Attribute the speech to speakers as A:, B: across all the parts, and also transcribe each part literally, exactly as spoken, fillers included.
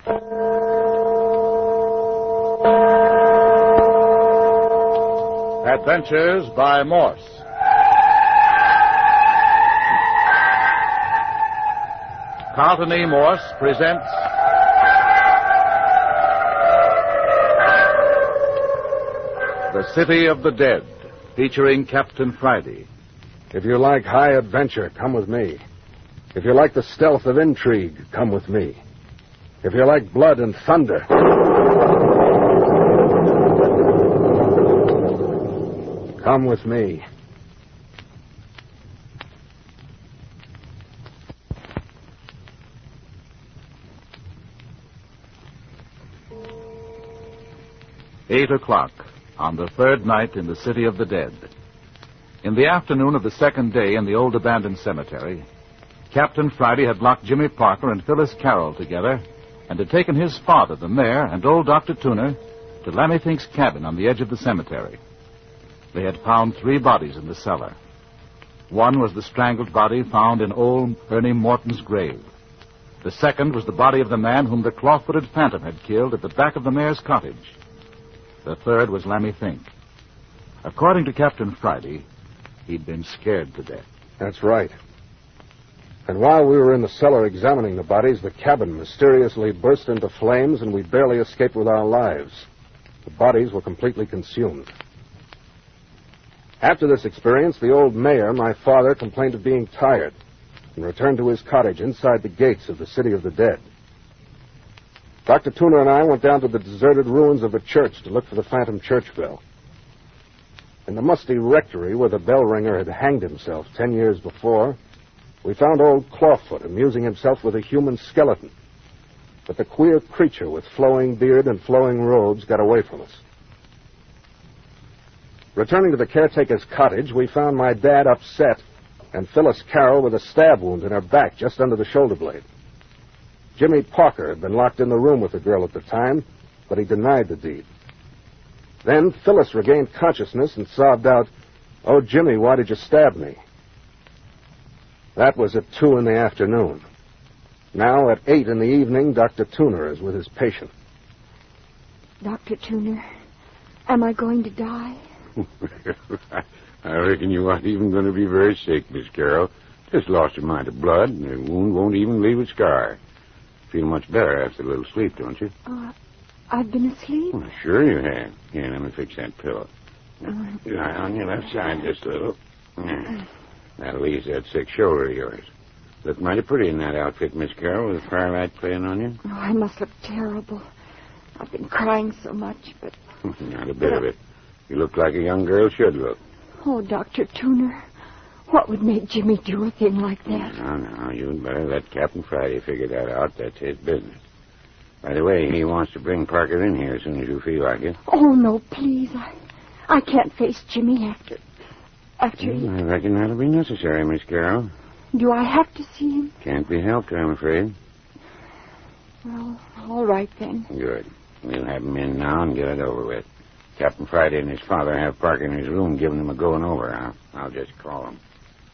A: Adventures by Morse. Carlton E. Morse presents The City of the Dead, featuring Captain Friday.
B: If you like high adventure, come with me. If you like the stealth of intrigue, come with me. If you like blood and thunder, come with me.
A: Eight o'clock on the third night in the City of the Dead. In the afternoon of the second day in the old abandoned cemetery, Captain Friday had locked Jimmy Parker and Phyllis Carroll together and had taken his father, the mayor, and old Doctor Tuner to Lammy Fink's cabin on the edge of the cemetery. They had found three bodies in the cellar. One was the strangled body found in old Ernie Morton's grave. The second was the body of the man whom the claw-footed phantom had killed at the back of the mayor's cottage. The third was Lammy Fink. According to Captain Friday, he'd been scared to death.
B: That's right. And while we were in the cellar examining the bodies, the cabin mysteriously burst into flames and we barely escaped with our lives. The bodies were completely consumed. After this experience, the old mayor, my father, complained of being tired and returned to his cottage inside the gates of the City of the Dead. Doctor Tuner and I went down to the deserted ruins of a church to look for the phantom church bell. In the musty rectory where the bell ringer had hanged himself ten years before, we found old Clawfoot amusing himself with a human skeleton. But the queer creature with flowing beard and flowing robes got away from us. Returning to the caretaker's cottage, we found my dad upset and Phyllis Carroll with a stab wound in her back just under the shoulder blade. Jimmy Parker had been locked in the room with the girl at the time, but he denied the deed. Then Phyllis regained consciousness and sobbed out, "Oh, Jimmy, why did you stab me?" That was at two in the afternoon. Now, at eight in the evening, Doctor Tuner is with his patient.
C: Doctor Tuner, am I going to die?
D: I reckon you aren't even going to be very sick, Miss Carroll. Just lost a mite of blood, and the wound won't even leave a scar. Feel much better after a little sleep, don't you?
C: Uh, I've been asleep?
D: Well, sure you have. Here, let me fix that pillow. Uh, Lie on your left side just a little. There. That'll ease that sick shoulder of yours. Look mighty pretty in that outfit, Miss Carroll, with the firelight playing on you.
C: Oh, I must look terrible. I've been crying so much, but...
D: Not a bit of it. You look like a young girl should look.
C: Oh, Doctor Tuner, what would make Jimmy do a thing like that?
D: No, no, you'd better let Captain Friday figure that out. That's his business. By the way, he wants to bring Parker in here as soon as you feel like it.
C: Oh, no, please. I, I can't face Jimmy after... After...
D: Well, I reckon that'll be necessary, Miss Carroll.
C: Do I have to see him?
D: Can't be helped, I'm afraid.
C: Well, all right, then.
D: Good. We'll have him in now and get it over with. Captain Friday and his father have Parker in his room giving him a going over. I'll, I'll just call him.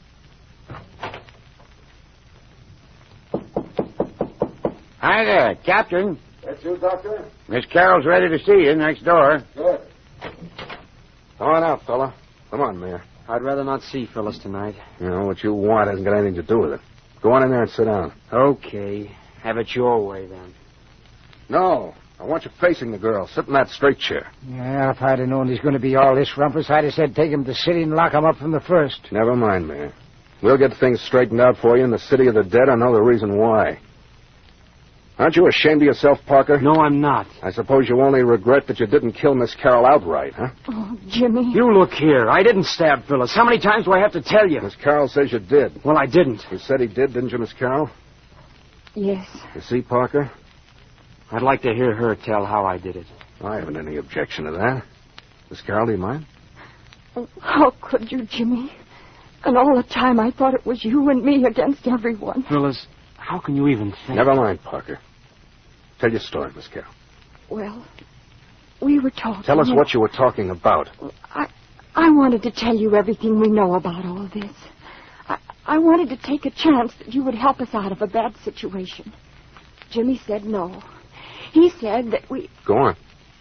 D: Hi there, Captain.
B: That's you, Doctor?
D: Miss Carroll's ready to see you next door.
B: Good. Come on out, fella. Come on, Mayor.
E: I'd rather not see Phyllis tonight.
B: You know, what you want hasn't got anything to do with it. Go on in there and sit down.
E: Okay. Have it your way, then.
B: No. I want you facing the girl. Sit in that straight chair.
E: Yeah, if I'd have known he's going to be all this rumpus, I'd have said take him to the city and lock him up from the first.
B: Never mind, Mayor. We'll get things straightened out for you in the City of the Dead. I know the reason why. Aren't you ashamed of yourself, Parker?
E: No, I'm not.
B: I suppose you only regret that you didn't kill Miss Carroll outright, huh?
C: Oh, Jimmy.
E: You look here. I didn't stab Phyllis. How many times do I have to tell you?
B: Miss Carroll says you did.
E: Well, I didn't.
B: You said he did, didn't you, Miss Carroll?
C: Yes.
B: You see, Parker?
E: I'd like to hear her tell how I did it.
B: I haven't any objection to that. Miss Carroll, do you mind?
C: Oh, how could you, Jimmy? And all the time I thought it was you and me against everyone.
E: Phyllis, how can you even think...
B: Never mind, Parker. Tell your story, Miss Carroll.
C: Well, we were talking...
B: Tell us what you were talking about.
C: I I wanted to tell you everything we know about all this. I, I wanted to take a chance that you would help us out of a bad situation. Jimmy said no. He said that we...
B: Go on.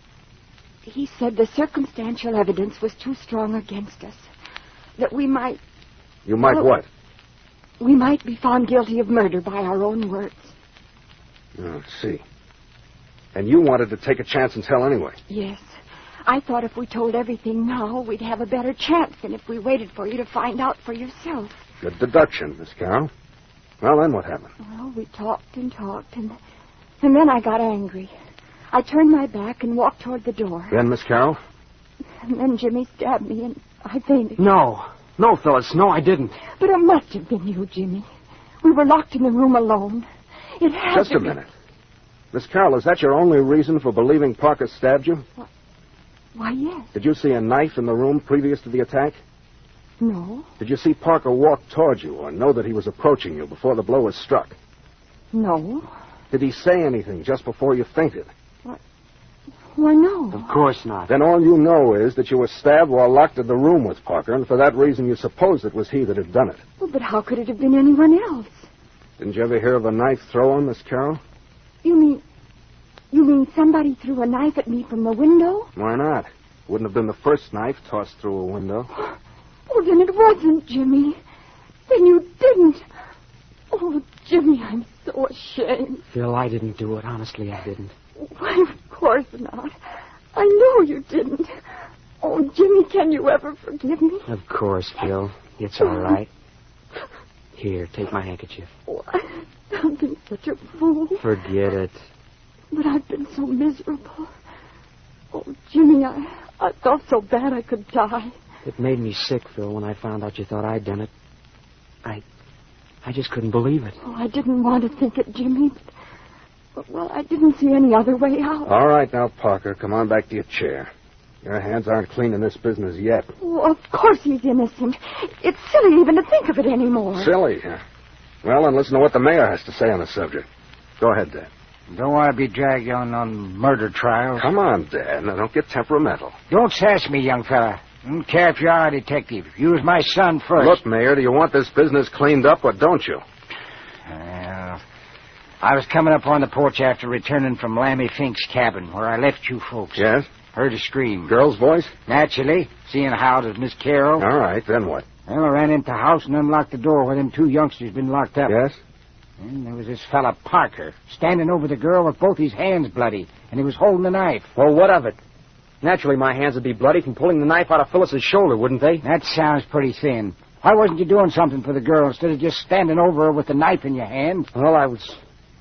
C: He said the circumstantial evidence was too strong against us. That we might...
B: You might
C: well,
B: what?
C: We might be found guilty of murder by our own words.
B: Oh, I see. And you wanted to take a chance and tell anyway.
C: Yes. I thought if we told everything now, we'd have a better chance than if we waited for you to find out for yourself.
B: Good deduction, Miss Carroll. Well, then what happened?
C: Well, we talked and talked, and, and then I got angry. I turned my back and walked toward the door.
B: Then, Miss Carroll?
C: And then Jimmy stabbed me, and I fainted.
F: No. No, Phyllis. No, I didn't.
C: But it must have been you, Jimmy. We were locked in the room alone. It had
B: Just
C: to
B: a
C: be...
B: minute. Miss Carroll, is that your only reason for believing Parker stabbed you?
C: Why, yes.
B: Did you see a knife in the room previous to the attack?
C: No.
B: Did you see Parker walk towards you or know that he was approaching you before the blow was struck?
C: No.
B: Did he say anything just before you fainted?
C: Why, no.
F: Of course not.
B: Then all you know is that you were stabbed while locked in the room with Parker, and for that reason you suppose it was he that had done it.
C: Well, but how could it have been anyone else?
B: Didn't you ever hear of a knife thrown, Miss Carroll?
C: You mean... You mean somebody threw a knife at me from the window?
B: Why not? Wouldn't have been the first knife tossed through a window.
C: Oh, then it wasn't, Jimmy. Then you didn't. Oh, Jimmy, I'm so ashamed.
F: Phil, I didn't do it. Honestly, I didn't.
C: Why, of course not. I know you didn't. Oh, Jimmy, can you ever forgive me?
F: Of course, Phil. It's all right. Here, take my handkerchief.
C: Oh, I've been such a fool.
F: Forget it.
C: But I've been so miserable. Oh, Jimmy, I, I felt so bad I could die.
F: It made me sick, Phil, when I found out you thought I'd done it. I... I just couldn't believe it.
C: Oh, I didn't want to think it, Jimmy, but... but well, I didn't see any other way out.
B: All right, now, Parker, come on back to your chair. Your hands aren't clean in this business yet.
C: Oh, of course he's innocent. It's silly even to think of it anymore.
B: Silly, huh? Well, then listen to what the mayor has to say on the subject. Go ahead, Dad.
E: Don't want to be dragged on on murder trials.
B: Come on, Dad. Now, don't get temperamental.
E: Don't sass me, young fella. Don't care if you are a detective. You was my son first.
B: Look, Mayor, do you want this business cleaned up or don't you?
E: Well, I was coming up on the porch after returning from Lammy Fink's cabin, where I left you folks.
B: Yes?
E: Heard a scream.
B: Girl's voice?
E: Naturally, seeing how it was Miss Carroll.
B: All right, then what?
E: Well, I ran into the house and unlocked the door where them two youngsters been locked up.
B: Yes?
E: And there was this fella, Parker, standing over the girl with both his hands bloody, and he was holding the knife.
F: Well, what of it? Naturally, my hands would be bloody from pulling the knife out of Phyllis's shoulder, wouldn't they?
E: That sounds pretty thin. Why wasn't you doing something for the girl instead of just standing over her with the knife in your hand?
F: Well, I was...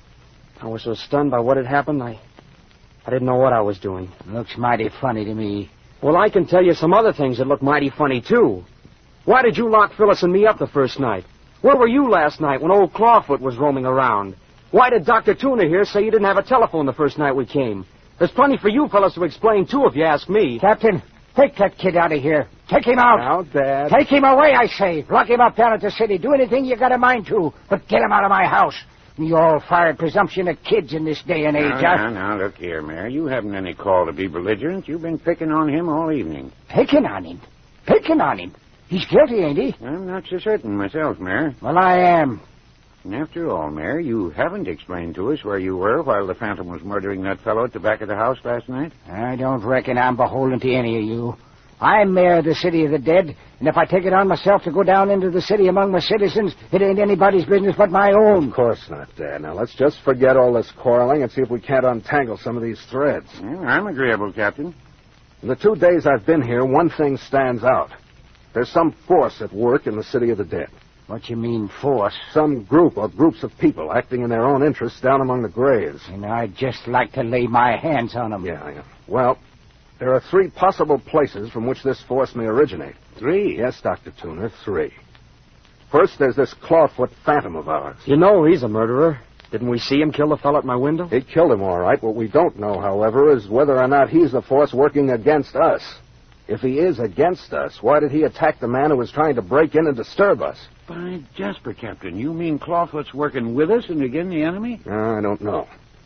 F: I was so stunned by what had happened, I... I didn't know what I was doing.
E: Looks mighty funny to me.
F: Well, I can tell you some other things that look mighty funny, too. Why did you lock Phyllis and me up the first night? Where were you last night when old Clawfoot was roaming around? Why did Doctor Tuna here say you didn't have a telephone the first night we came? There's plenty for you fellas to explain, too, if you ask me.
E: Captain, take that kid out of here. Take him out.
B: Now, Dad.
E: Take him away, I say. Lock him up down at the city. Do anything you got a mind to, but get him out of my house. You all-fired presumption of kids in this day and age,
D: Now,
E: huh?
D: now, now, look here, Mayor. You haven't any call to be belligerent. You've been picking on him all evening.
E: Picking on him? Picking on him? He's guilty, ain't he?
D: I'm not so certain myself, Mayor.
E: Well, I am.
D: And after all, Mayor, you haven't explained to us where you were while the Phantom was murdering that fellow at the back of the house last night.
E: I don't reckon I'm beholden to any of you. I'm mayor of the city of the dead, and if I take it on myself to go down into the city among my citizens, it ain't anybody's business but my own.
B: Of course not, Dad. Now, let's just forget all this quarreling and see if we can't untangle some of these threads.
D: Well, I'm agreeable, Captain.
B: In the two days I've been here, one thing stands out. There's some force at work in the city of the dead.
E: What you mean, force?
B: Some group or groups of people acting in their own interests down among the graves.
E: And I'd just like to lay my hands on them.
B: Yeah, yeah. Well, there are three possible places from which this force may originate.
D: Three?
B: Yes, Doctor Tuner, three. First, there's this Clawfoot Phantom of ours.
F: You know he's a murderer. Didn't we see him kill the fellow at my window?
B: He killed him, all right. What we don't know, however, is whether or not he's the force working against us. If he is against us, why did he attack the man who was trying to break in and disturb us?
D: By Jasper, Captain, you mean Clawfoot's working with us and against the enemy?
B: Uh, I don't know.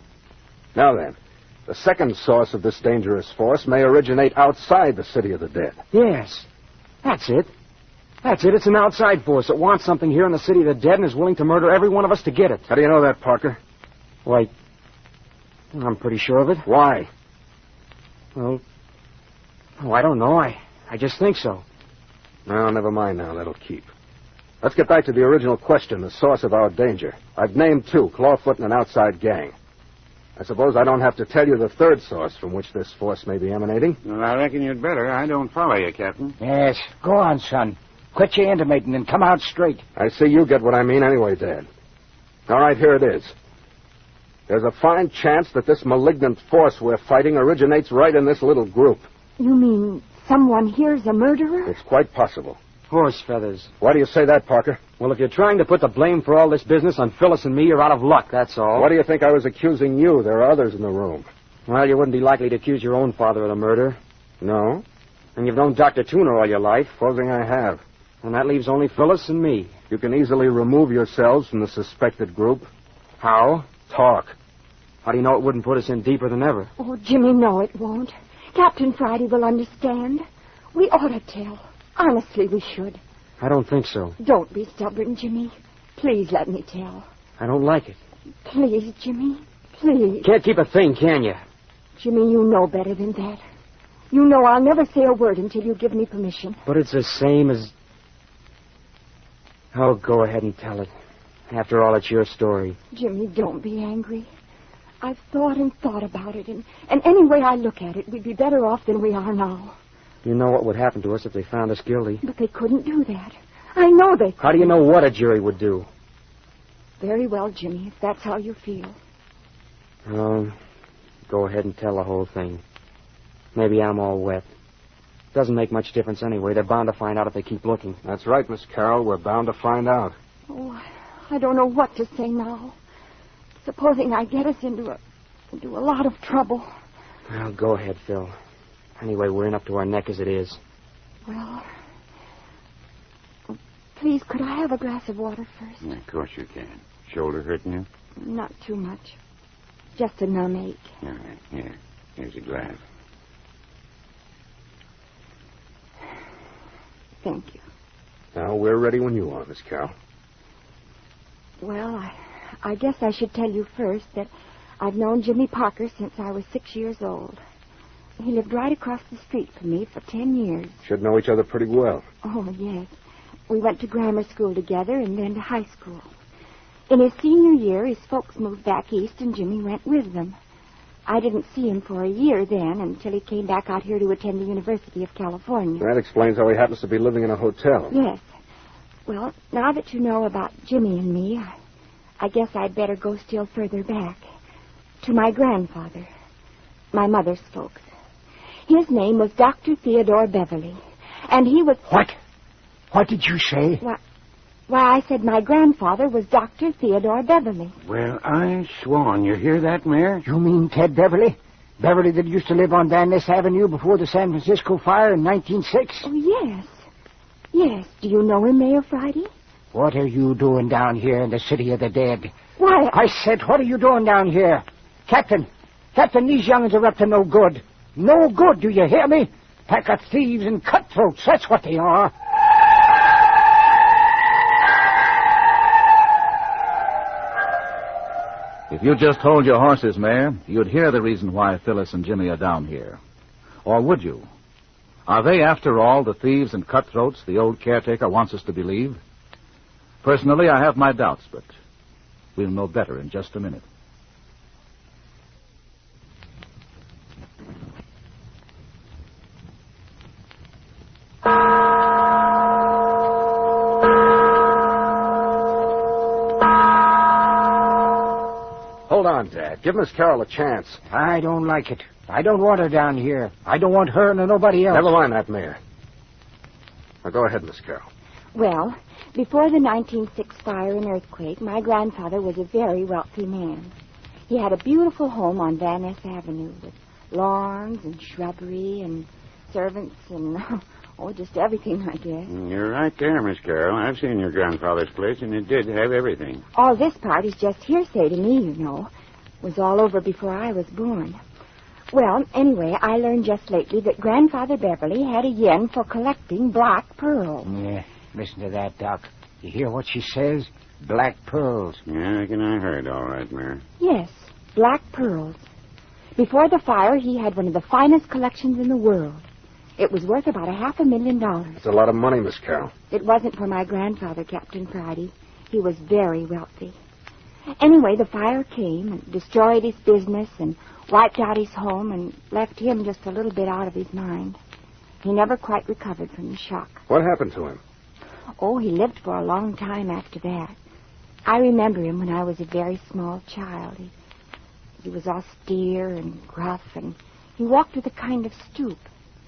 B: Now then, the second source of this dangerous force may originate outside the city of the dead.
F: Yes. That's it. That's it. It's an outside force that wants something here in the city of the dead and is willing to murder every one of us to get it.
B: How do you know that, Parker?
F: Why, I'm pretty sure of it.
B: Why?
F: Well, oh, I don't know. I, I just think so.
B: No, never mind now. That'll keep. Let's get back to the original question, the source of our danger. I've named two, Clawfoot and an outside gang. I suppose I don't have to tell you the third source from which this force may be emanating.
D: Well, I reckon you'd better. I don't follow you, Captain.
E: Yes, go on, son. Quit your intimating and come out straight.
B: I see you get what I mean anyway, Dad. All right, here it is. There's a fine chance that this malignant force we're fighting originates right in this little group.
C: You mean someone here's a murderer?
B: It's quite possible.
F: Horse feathers.
B: Why do you say that, Parker?
F: Well, if you're trying to put the blame for all this business on Phyllis and me, you're out of luck, that's all.
B: What do you think I was accusing you? There are others in the room.
F: Well, you wouldn't be likely to accuse your own father of the murder.
B: No?
F: And you've known Doctor Tuner all your life.
B: Supposing I have.
F: And that leaves only Phyllis and me.
B: You can easily remove yourselves from the suspected group.
F: How?
B: Talk.
F: How do you know it wouldn't put us in deeper than ever?
C: Oh, Jimmy, no, it won't. Captain Friday will understand. We ought to tell. Honestly, we should.
F: I don't think so.
C: Don't be stubborn, Jimmy. Please let me tell.
F: I don't like it.
C: Please, Jimmy. Please.
F: Can't keep a thing, can you?
C: Jimmy, you know better than that. You know I'll never say a word until you give me permission.
F: But it's the same as... Oh, go ahead and tell it. After all, it's your story.
C: Jimmy, don't be angry. I've thought and thought about it, and, and any way I look at it, we'd be better off than we are now.
F: You know what would happen to us if they found us guilty.
C: But they couldn't do that. I know they couldn't.
F: How do you know what a jury would do?
C: Very well, Jimmy, if that's how you feel.
F: Oh, go ahead and tell the whole thing. Maybe I'm all wet. Doesn't make much difference anyway. They're bound to find out if they keep looking.
B: That's right, Miss Carroll. We're bound to find out.
C: Oh, I don't know what to say now. Supposing I get us into a, into a lot of trouble.
F: Well, go ahead, Phil. Anyway, we're in up to our neck as it is.
C: Well, please, could I have a glass of water first?
D: Yeah, of course you can. Shoulder hurting you?
C: Not too much. Just a numb ache.
D: All right, here. Here's a glass.
C: Thank you.
B: Now, we're ready when you are, Miss Carroll.
C: Well, I, I guess I should tell you first that I've known Jimmy Parker since I was six years old. He lived right across the street from me for ten years.
B: Should know each other pretty well.
C: Oh, yes. We went to grammar school together and then to high school. In his senior year, his folks moved back east and Jimmy went with them. I didn't see him for a year then until he came back out here to attend the University of California.
B: That explains how he happens to be living in a hotel.
C: Yes. Well, now that you know about Jimmy and me, I, I guess I'd better go still further back. To my grandfather, my mother's folks. His name was Doctor Theodore Beverly, and he was...
E: What? What did you say?
C: Why, why, I said my grandfather was Doctor Theodore Beverly.
D: Well, I swan. You hear that, Mayor?
E: You mean Ted Beverly? Beverly that used to live on Van Ness Avenue before the San Francisco fire in nineteen oh six?
C: Oh, yes. Yes. Do you know him, Mayor Friday?
E: What are you doing down here in the City of the Dead?
C: Why...
E: I said, what are you doing down here? Captain, Captain, these young'uns are up to no good. No good, do you hear me? Pack of thieves and cutthroats, that's what they are.
A: If you just hold your horses, Mayor, you'd hear the reason why Phyllis and Jimmy are down here. Or would you? Are they, after all, the thieves and cutthroats the old caretaker wants us to believe? Personally, I have my doubts, but we'll know better in just a minute.
B: Hold on, Dad. Give Miss Carroll a chance.
E: I don't like it. I don't want her down here. I don't want her nor nobody else.
B: Never mind that, Mayor. Now, go ahead, Miss Carroll.
C: Well, before the nineteen oh six fire and earthquake, my grandfather was a very wealthy man. He had a beautiful home on Van Ness Avenue with lawns and shrubbery and servants and, oh, just everything, I guess.
D: You're right there, Miss Carroll. I've seen your grandfather's place, and it did have everything.
C: All this part is just hearsay to me, you know. It was all over before I was born. Well, anyway, I learned just lately that Grandfather Beverly had a yen for collecting black pearls.
E: Yeah, listen to that, Doc. You hear what she says? Black pearls.
D: Yeah, I reckon I heard all right, Mayor.
C: Yes, black pearls. Before the fire, he had one of the finest collections in the world. It was worth about a half a million dollars.
B: It's a lot of money, Miss Carroll.
C: It wasn't for my grandfather, Captain Friday. He was very wealthy. Anyway, the fire came and destroyed his business and wiped out his home and left him just a little bit out of his mind. He never quite recovered from the shock.
B: What happened to him?
C: Oh, he lived for a long time after that. I remember him when I was a very small child. He, he was austere and gruff, and he walked with a kind of stoop.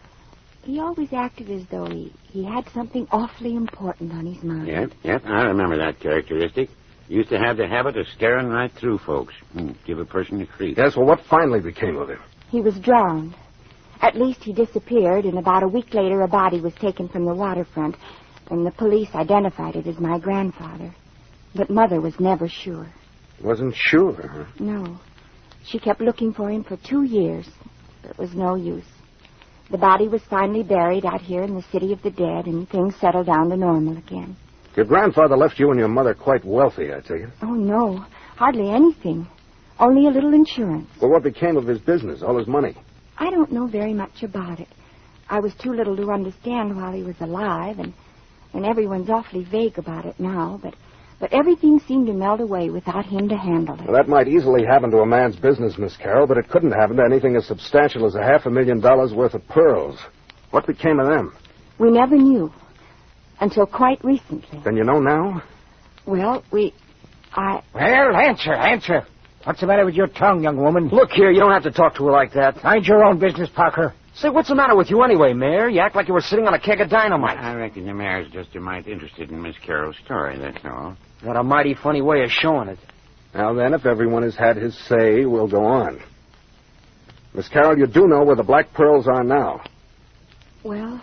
C: He always acted as though he, he had something awfully important on his mind.
D: Yep, yep, I remember that characteristic. Used to have the habit of staring right through folks. Hmm, give a person a creep.
B: Yes, well, what finally became of him?
C: He was drowned. At least he disappeared, and about a week later a body was taken from the waterfront, and the police identified it as my grandfather. But Mother was never sure.
B: Wasn't sure, huh?
C: No. She kept looking for him for two years. But it was no use. The body was finally buried out here in the City of the Dead, and things settled down to normal again.
B: Your grandfather left you and your mother quite wealthy, I take it.
C: Oh, no. Hardly anything. Only a little insurance.
B: Well, what became of his business, all his money?
C: I don't know very much about it. I was too little to understand while he was alive, and, and everyone's awfully vague about it now, but... But everything seemed to melt away without him to handle it.
B: Well, that might easily happen to a man's business, Miss Carroll, but it couldn't happen to anything as substantial as a half a million dollars worth of pearls. What became of them?
C: We never knew. Until quite recently.
B: Then you know now?
C: Well, we... I...
E: Well, answer, answer. What's the matter with your tongue, young woman?
F: Look here, you don't have to talk to her like that.
E: Mind your own business, Parker.
F: Say, what's the matter with you anyway, Mayor? You act like you were sitting on a keg of dynamite.
D: I reckon the mayor's just a mite interested in Miss Carroll's story, that's all.
F: Got a mighty funny way of showing it.
B: Now then, if everyone has had his say, we'll go on. Miss Carroll, you do know where the black pearls are now.
C: Well...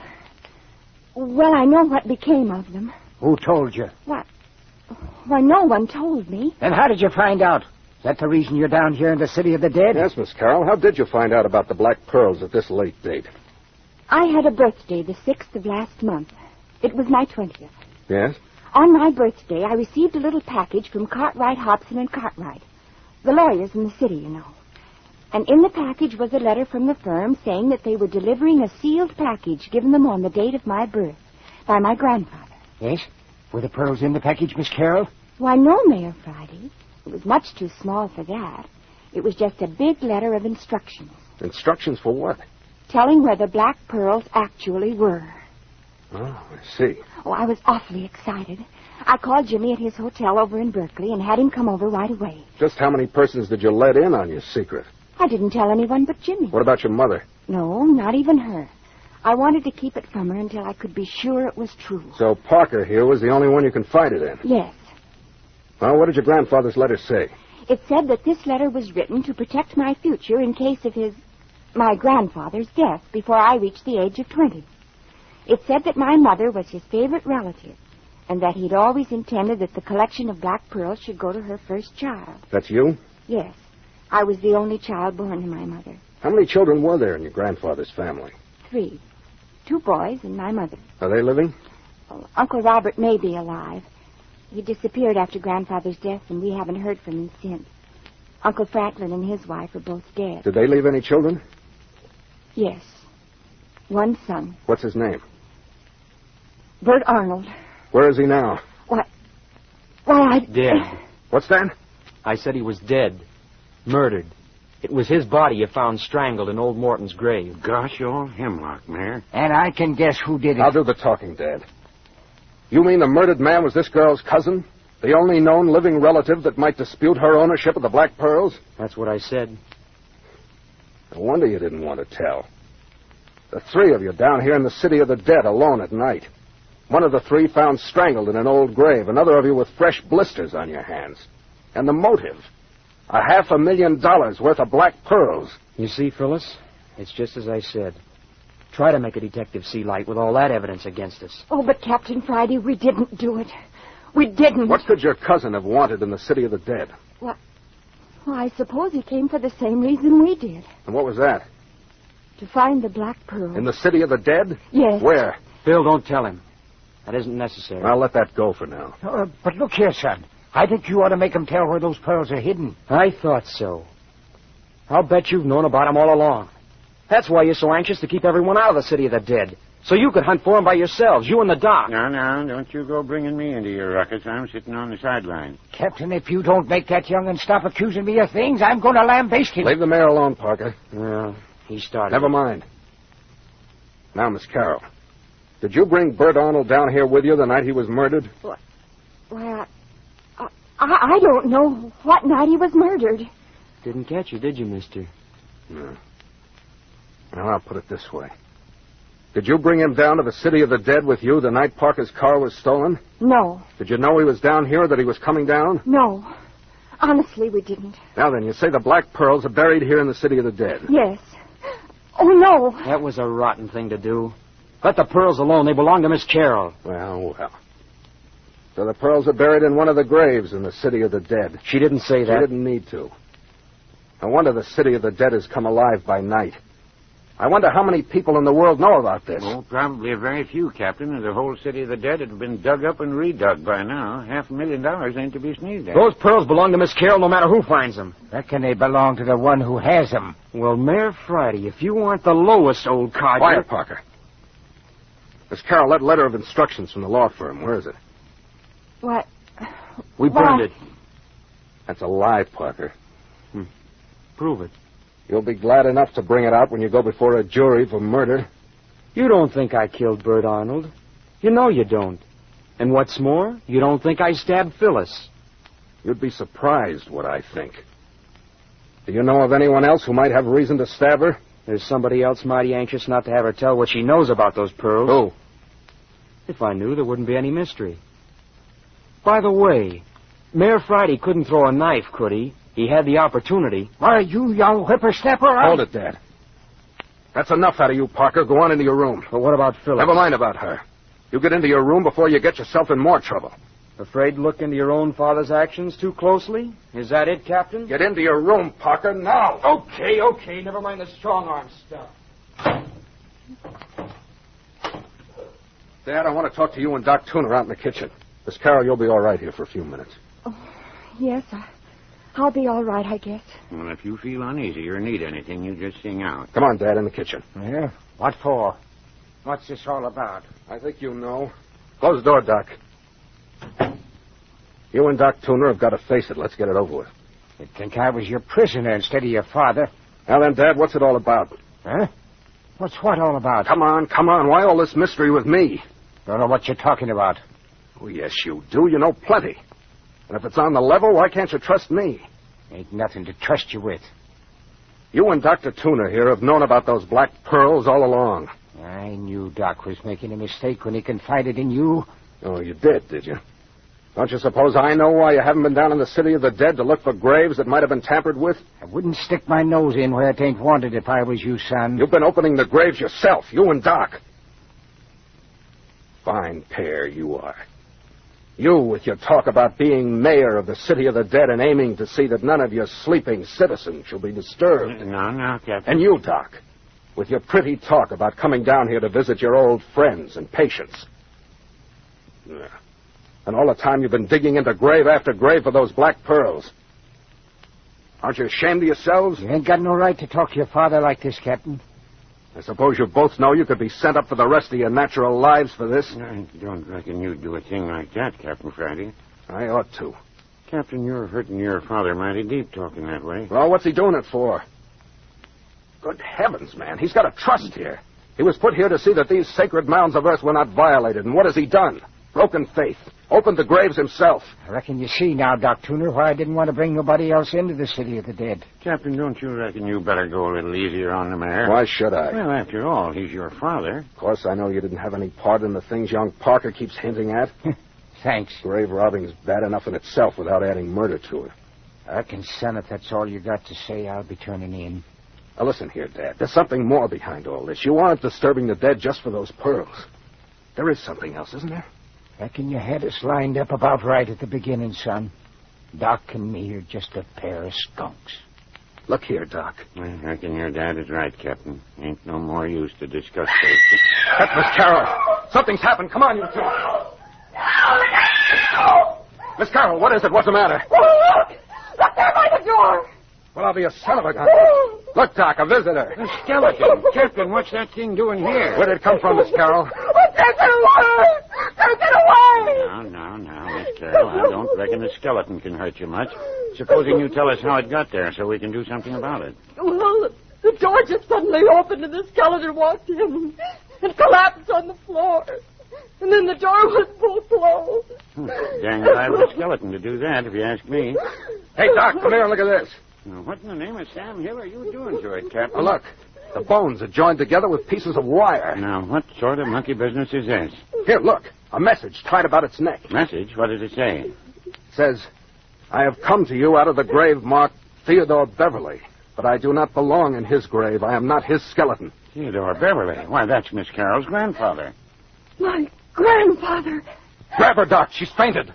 C: Well, I know what became of them.
E: Who told you?
C: What? Why, no one told me.
E: Then how did you find out? Is that the reason you're down here in the City of the Dead?
B: Yes, Miss Carroll. How did you find out about the black pearls at this late date?
C: I had a birthday the sixth of last month. It was my twentieth.
B: Yes?
C: On my birthday, I received a little package from Cartwright, Hobson, and Cartwright, the lawyers in the city, you know. And in the package was a letter from the firm saying that they were delivering a sealed package given them on the date of my birth by my grandfather.
E: Yes? Were the pearls in the package, Miss Carroll?
C: Why, no, Mayor Friday. It was much too small for that. It was just a big letter of instructions.
B: Instructions for what?
C: Telling where the black pearls actually were.
B: Oh, I see.
C: Oh, I was awfully excited. I called Jimmy at his hotel over in Berkeley and had him come over right away.
B: Just how many persons did you let in on your secret?
C: I didn't tell anyone but Jimmy.
B: What about your mother?
C: No, not even her. I wanted to keep it from her until I could be sure it was true.
B: So Parker here was the only one you confided in?
C: Yes.
B: Well, what did your grandfather's letter say?
C: It said that this letter was written to protect my future in case of his... my grandfather's death before I reached the age of twenty. It said that my mother was his favorite relative, and that he'd always intended that the collection of black pearls should go to her first child.
B: That's you?
C: Yes. I was the only child born to my mother.
B: How many children were there in your grandfather's family?
C: Three. Two boys and my mother.
B: Are they living?
C: Oh, Uncle Robert may be alive. He disappeared after Grandfather's death, and we haven't heard from him since. Uncle Franklin and his wife are both dead.
B: Did they leave any children?
C: Yes. One son.
B: What's his name?
C: Bert Arnold.
B: Where is he now?
C: What? Why, I...
F: Dead.
B: What's that?
F: I said he was dead. Murdered. It was his body you found strangled in old Morton's grave.
D: Gosh, old hemlock, Mayor.
E: And I can guess who did it.
B: I'll do the talking, Dad. You mean the murdered man was this girl's cousin? The only known living relative that might dispute her ownership of the black pearls?
F: That's what I said.
B: No wonder you didn't want to tell. The three of you down here in the City of the Dead alone at night. One of the three found strangled in an old grave. Another of you with fresh blisters on your hands. And the motive? A half a million dollars worth of black pearls.
F: You see, Phyllis? It's just as I said. Try to make a detective see light with all that evidence against us.
C: Oh, but Captain Friday, we didn't do it. We didn't.
B: What could your cousin have wanted in the City of the Dead?
C: What? Well, I suppose he came for the same reason we did.
B: And what was that?
C: To find the black pearl.
B: In the City of the Dead?
C: Yes.
B: Where?
F: Phil, don't tell him. That isn't necessary.
B: I'll let that go for now.
E: Uh, but look here, son. I think you ought to make him tell where those pearls are hidden.
F: I thought so. I'll bet you've known about him all along. That's why you're so anxious to keep everyone out of the city of the dead. So you could hunt for him by yourselves, you and the doc.
D: No, no, don't you go bringing me into your ruckus. I'm sitting on the sideline.
E: Captain, if you don't make that young'un stop accusing me of things, I'm going to lambaste him.
B: Leave the mayor alone, Parker.
F: Well, he started.
B: Never mind. Now, Miss Carroll, did you bring Bert Arnold down here with you the night he was murdered?
C: Well, well I, I, I don't know what night he was murdered.
F: Didn't catch you, did you, mister?
B: No. Well, I'll put it this way. Did you bring him down to the city of the dead with you the night Parker's car was stolen?
C: No.
B: Did you know he was down here or that he was coming down?
C: No. Honestly, we didn't.
B: Now then, you say the black pearls are buried here in the city of the dead.
C: Yes. Oh, no.
F: That was a rotten thing to do. Let the pearls alone. They belong to Miss Carroll.
B: Well, well. So the pearls are buried in one of the graves in the city of the dead.
F: She didn't say that.
B: She didn't need to. No wonder the city of the dead has come alive by night. I wonder how many people in the world know about this.
D: Oh, probably a very few, Captain. The whole city of the dead had been dug up and redug by now. Half a million dollars ain't to be sneezed at.
F: Those pearls belong to Miss Carroll no matter who finds them.
E: Reckon they belong to the one who has them.
F: Well, Mayor Friday, if you want the lowest old codger...
B: Quiet, Parker. Miss Carroll, that letter of instructions from the law firm, where is it?
C: What?
F: We burned
C: What?
F: it.
B: That's a lie, Parker.
F: Hmm. Prove it.
B: You'll be glad enough to bring it out when you go before a jury for murder.
F: You don't think I killed Bert Arnold. You know you don't. And what's more, you don't think I stabbed Phyllis.
B: You'd be surprised what I think. Do you know of anyone else who might have reason to stab her?
F: There's somebody else mighty anxious not to have her tell what she knows about those pearls.
B: Who?
F: If I knew, there wouldn't be any mystery. By the way, Mayor Friday couldn't throw a knife, could he? He had the opportunity.
E: Why, you young whippersnapper, I...
B: Hold it, Dad. That's enough out of you, Parker. Go on into your room.
F: But what about Phyllis?
B: Never mind about her. You get into your room before you get yourself in more trouble.
F: Afraid to look into your own father's actions too closely? Is that it, Captain?
B: Get into your room, Parker, now.
F: Okay, okay. Never mind the strong-arm stuff.
B: Dad, I want to talk to you and Doc Tuner out in the kitchen. Miss Carroll, you'll be all right here for a few minutes.
C: Oh, yes, I, I'll be all right, I guess.
D: Well, if you feel uneasy or need anything, you just sing out.
B: Come on, Dad, in the kitchen.
E: Yeah? What for? What's this all about?
B: I think you know. Close the door, Doc. You and Doc Tuner have got to face it. Let's get it over with.
E: You'd think I was your prisoner instead of your father.
B: Now then, Dad, what's it all about?
E: Huh? What's what all about?
B: Come on, come on. Why all this mystery with me?
E: Don't know what you're talking about.
B: Oh, yes, you do. You know plenty. And if it's on the level, why can't you trust me?
E: Ain't nothing to trust you with.
B: You and Doctor Tuner here have known about those black pearls all along.
E: I knew Doc was making a mistake when he confided in you.
B: Oh, you did, did you? Don't you suppose I know why you haven't been down in the city of the dead to look for graves that might have been tampered with?
E: I wouldn't stick my nose in where it ain't wanted if I was you, son.
B: You've been opening the graves yourself, you and Doc. Fine pair you are. You with your talk about being mayor of the city of the dead and aiming to see that none of your sleeping citizens shall be disturbed.
D: No, no, Captain.
B: And you, Doc, with your pretty talk about coming down here to visit your old friends and patients. Yeah. And all the time you've been digging into grave after grave for those black pearls. Aren't you ashamed of yourselves?
E: You ain't got no right to talk to your father like this, Captain.
B: I suppose you both know you could be sent up for the rest of your natural lives for this.
D: I don't reckon you'd do a thing like that, Captain Friday.
B: I ought to.
D: Captain, you're hurting your father mighty deep talking that way.
B: Well, what's he doing it for? Good heavens, man. He's got a trust here. He was put here to see that these sacred mounds of earth were not violated. And what has he done? Broken faith. Opened the graves himself.
E: I reckon you see now, Doc Tuner, why I didn't want to bring nobody else into the city of the dead.
D: Captain, don't you reckon you better go a little easier on the mayor?
B: Why should I?
D: Well, after all, he's your father.
B: Of course, I know you didn't have any part in the things young Parker keeps hinting at.
E: Thanks.
B: Grave robbing's bad enough in itself without adding murder to it.
E: I reckon, son, if that's all you got to say, I'll be turning in.
B: Now, listen here, Dad. There's something more behind all this. You aren't disturbing the dead just for those pearls. There is something else, isn't there?
E: Reckon you had us lined up about right at the beginning, son. Doc and me are just a pair of skunks.
B: Look here, Doc.
D: I reckon your dad is right, Captain. Ain't no more use to discuss this.
B: That's Miss Carroll. Something's happened. Come on, you two. Miss Carroll, what is it? What's the matter?
C: Oh, look! Look there by the door!
B: Well, I'll be a son of a gun. Look, Doc, a visitor.
D: A skeleton. Captain, what's that thing doing here?
B: Where did it come from, Miss Carroll?
G: Oh, take it away! Take it away!
D: Now, now, now, Miss Carroll, I don't reckon a skeleton can hurt you much. Supposing you tell us how it got there so we can do something about it.
G: Well, the door just suddenly opened and the skeleton walked in and collapsed on the floor. And then the door was full closed.
D: Hmm. Dang glad of a skeleton to do that, if you ask me.
B: Hey, Doc, come here and look at this.
D: Now, what in the name of Sam Hill are you doing to it, Captain?
B: Oh, look. The bones are joined together with pieces of wire.
D: Now, what sort of monkey business is this?
B: Here, look. A message tied about its neck.
D: Message? What does it say?
B: It says, I have come to you out of the grave marked Theodore Beverly, but I do not belong in his grave. I am not his skeleton.
D: Theodore Beverly? Why, that's Miss Carroll's grandfather.
G: My grandfather.
B: Grab her, Doc. She's fainted.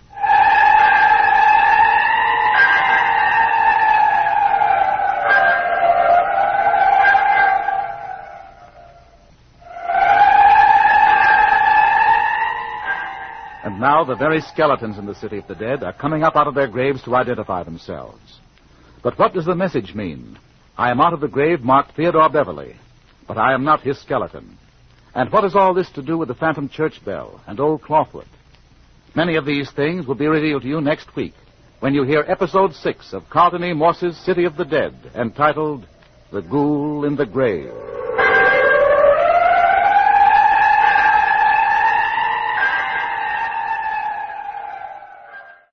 A: And now the very skeletons in the city of the dead are coming up out of their graves to identify themselves. But what does the message mean? I am out of the grave marked Theodore Beverly, but I am not his skeleton. And what has all this to do with the phantom church bell and old Clawfoot? Many of these things will be revealed to you next week when you hear episode six of Carlton E. Morse's City of the Dead, entitled The Ghoul in the Grave.